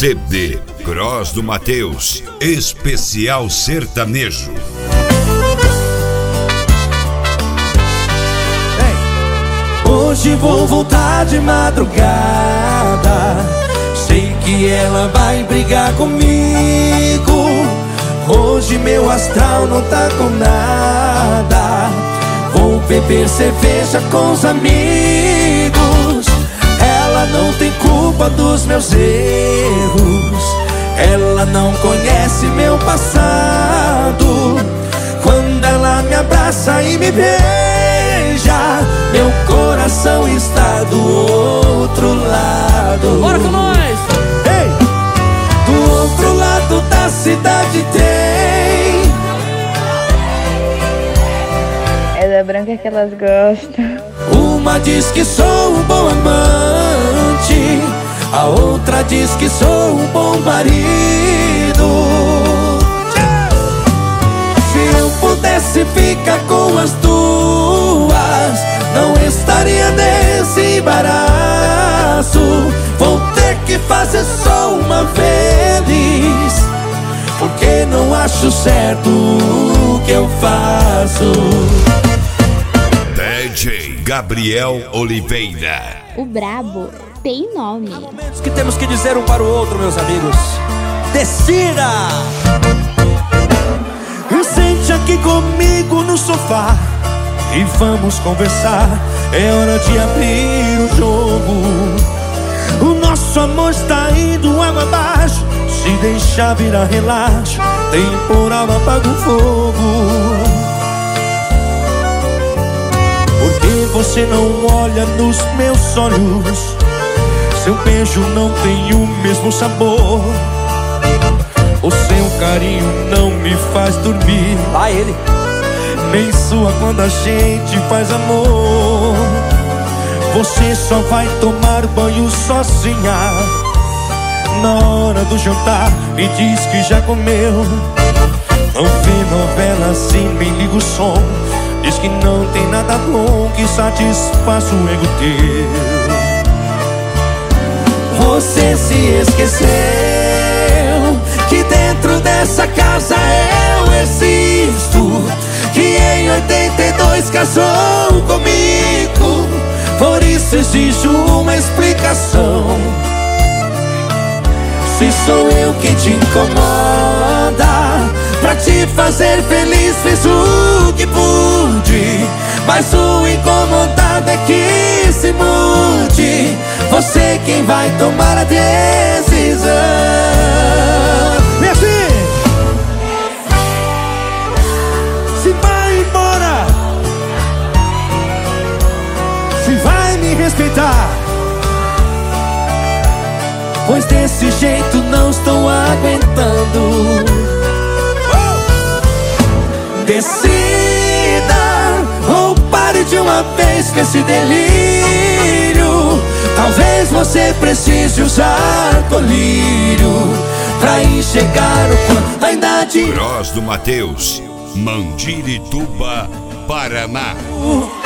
CD Cross do Mateus, especial sertanejo. Hoje vou voltar de madrugada, sei que ela vai brigar comigo. Hoje meu astral não tá com nada, vou beber cerveja com os amigos. Ela não tem culpa dos meus erros, ela não conhece meu passado. Quando ela me abraça e me beija, meu coração está do outro lado. Bora com nós! Ei! Do outro lado da cidade tem É da branca que elas gostam. uma diz que sou um bom amante, a outra diz que sou um bom marido. Se eu pudesse ficar com as duas, não estaria nesse embaraço. Vou ter que fazer só uma feliz, porque não acho certo o que eu faço. DJ Gabriel Oliveira. O brabo tem nome. Há momentos que temos que dizer um para o outro, meus amigos. Decida! Sente aqui comigo no sofá e vamos conversar. É hora de abrir o jogo. O nosso amor está indo água abaixo. Se deixar virar relaxo, temporal apaga o fogo. Porque você não olha nos meus olhos, seu beijo não tem o mesmo sabor, o seu carinho não me faz dormir. Lá ele. Nem sua quando a gente faz amor. Você só vai tomar banho sozinha na hora do jantar, me diz que já comeu. Não vê novela assim, nem liga o som. Diz que não tem nada bom que satisfaça o ego teu. Você se esqueceu que dentro dessa casa eu existo, que em 82 casou comigo. Por isso exijo uma explicação. Se sou eu que te incomoda, pra te fazer feliz fiz o que pude, mas o incomodado é que se mude. Você quem vai tomar a decisão. Minha filha, se vai embora, se vai me respeitar, pois desse jeito não estou aguentando. Decida, ou pare de uma vez com esse delírio. Talvez você precise usar colírio pra enxergar o quanto ainda de Cross do Mateus, Mandirituba, Paraná.